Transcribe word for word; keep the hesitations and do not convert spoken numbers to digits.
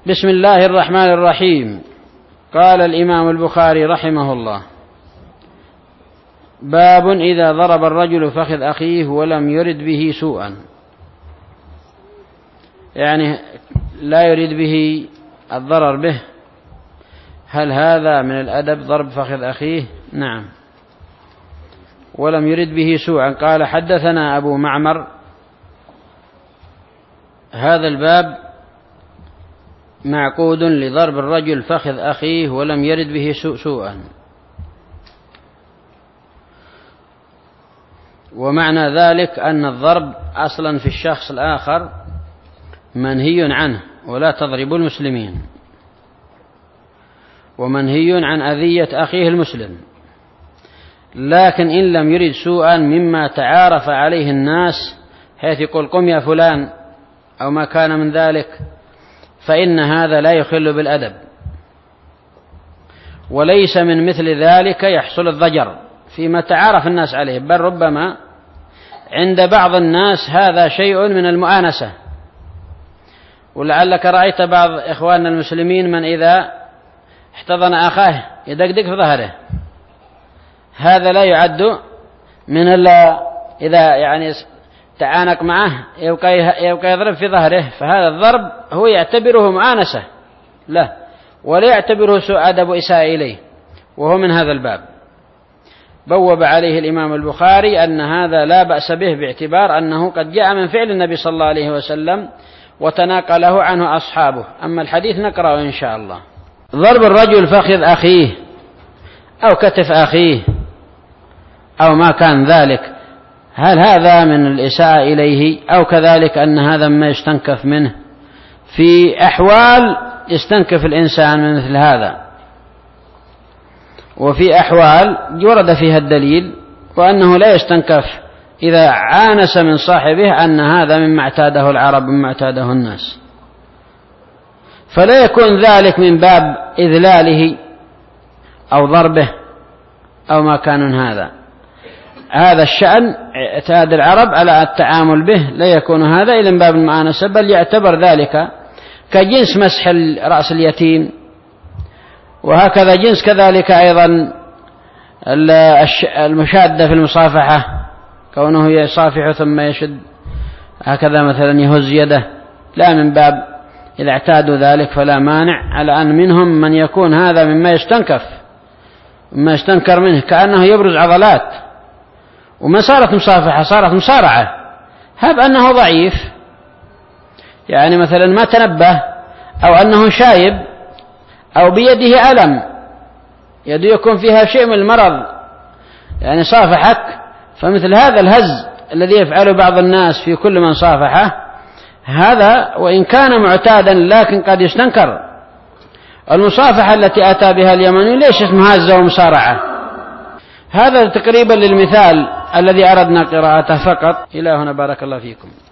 بسم الله الرحمن الرحيم. قال الإمام البخاري رحمه الله: باب إذا ضرب الرجل فخذ أخيه ولم يرد به سوءا، يعني لا يريد به الضرر به. هل هذا من الأدب ضرب فخذ أخيه؟ نعم. ولم يرد به سوءا. قال: حدثنا أبو معمر. هذا الباب معقود لضرب الرجل فخذ أخيه ولم يرد به سوء سوءا. ومعنى ذلك أن الضرب أصلا في الشخص الآخر منهي عنه، ولا تضربوا المسلمين، ومنهي عن أذية أخيه المسلم. لكن إن لم يرد سوءا مما تعارف عليه الناس، حيث يقول قم يا فلان أو ما كان من ذلك، فإن هذا لا يخل بالأدب، وليس من مثل ذلك يحصل الضجر فيما تعارف الناس عليه، بل ربما عند بعض الناس هذا شيء من المؤانسة. ولعلك رأيت بعض إخواننا المسلمين من إذا احتضن أخاه يدقدق في ظهره، هذا لا يعد من إلا إذا يعني تعانق معه يبقى يبقى يضرب في ظهره، فهذا الضرب هو يعتبره مؤانسة له، ولا يعتبره سوء أدب وإساءة إليه، وهو من هذا الباب. بوب عليه الإمام البخاري أن هذا لا بأس به، باعتبار أنه قد جاء من فعل النبي صلى الله عليه وسلم وتناقله عنه أصحابه. أما الحديث نقرأه إن شاء الله. ضرب الرجل فخذ أخيه أو كتف أخيه أو ما كان ذلك، هل هذا من الإساءة إليه؟ أو كذلك أن هذا ما يستنكف منه في أحوال يستنكف الإنسان من مثل هذا، وفي أحوال ورد فيها الدليل وأنه لا يستنكف إذا عانس من صاحبه أن هذا مما اعتاده العرب مما اعتاده الناس، فلا يكون ذلك من باب إذلاله أو ضربه أو ما كان هذا. هذا الشأن اعتاد العرب على التعامل به، لا يكون هذا إلا من باب المؤانسة، بل يعتبر ذلك كجنس مسح رأس اليتيم، وهكذا جنس كذلك أيضا المشادة في المصافحة، كونه يصافح ثم يشد هكذا مثلا يهز يده، لا من باب إذا اعتادوا ذلك فلا مانع، على أن منهم من يكون هذا مما يستنكف مما يستنكر منه، كأنه يبرز عضلات، وما صارت مصافحة صارت مصارعة. هب أنه ضعيف، يعني مثلا ما تنبه، أو أنه شايب، أو بيده ألم، يده يكون فيها شيء من المرض، يعني صافحك، فمثل هذا الهز الذي يفعله بعض الناس في كل من صافحه، هذا وإن كان معتادا لكن قد يستنكر. المصافحة التي أتى بها اليمني ليش اسمها هزة ومصارعة. هذا تقريبا للمثال الذي أردنا قراءته فقط. إلى هنا بارك الله فيكم.